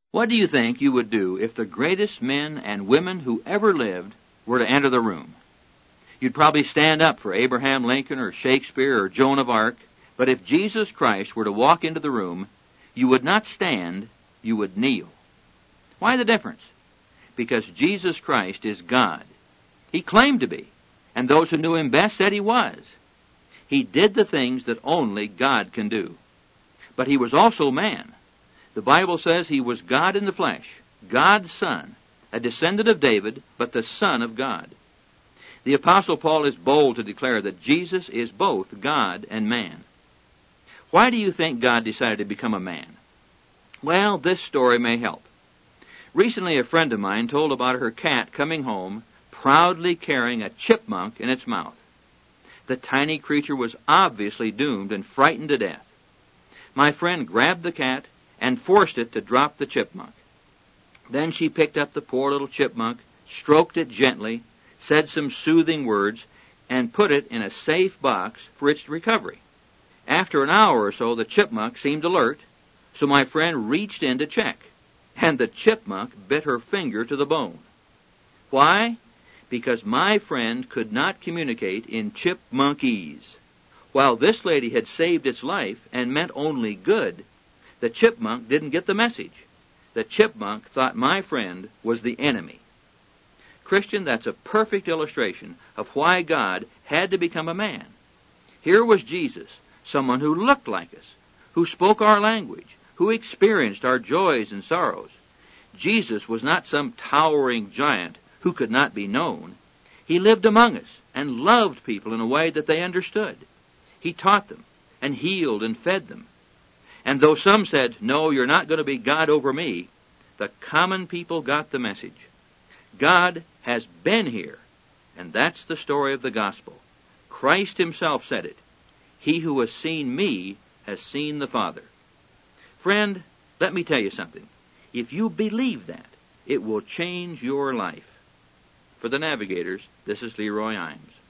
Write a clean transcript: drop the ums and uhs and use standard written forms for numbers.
What do you think you would do if the greatest men and women who ever lived were to enter the room? You'd probably stand up for Abraham Lincoln or Shakespeare or Joan of Arc, but if Jesus Christ were to walk into the room, you would not stand, you would kneel. Why the difference? Because Jesus Christ is God. He claimed to be, and those who knew him best said he was. He did the things that only God can do. But he was also man. The Bible says he was God in the flesh, God's Son, a descendant of David, but the Son of God. The Apostle Paul is bold to declare that Jesus is both God and man. Why do you think God decided to become a man? Well, this story may help. Recently, a friend of mine told about her cat coming home, proudly carrying a chipmunk in its mouth. The tiny creature was obviously doomed and frightened to death. My friend grabbed the cat and forced it to drop the chipmunk. Then she picked up the poor little chipmunk, stroked it gently, said some soothing words, and put it in a safe box for its recovery. After an hour or so, the chipmunk seemed alert, so my friend reached in to check, and the chipmunk bit her finger to the bone. Why? Because my friend could not communicate in chipmunkese. While this lady had saved its life and meant only good, the chipmunk didn't get the message. The chipmunk thought my friend was the enemy. Christian, that's a perfect illustration of why God had to become a man. Here was Jesus, someone who looked like us, who spoke our language, who experienced our joys and sorrows. Jesus was not some towering giant who could not be known. He lived among us and loved people in a way that they understood. He taught them and healed and fed them. And though some said, "No, you're not going to be God over me," the common people got the message. God has been here, and that's the story of the gospel. Christ himself said it. He who has seen me has seen the Father. Friend, let me tell you something. If you believe that, it will change your life. For the Navigators, this is Leroy Imes.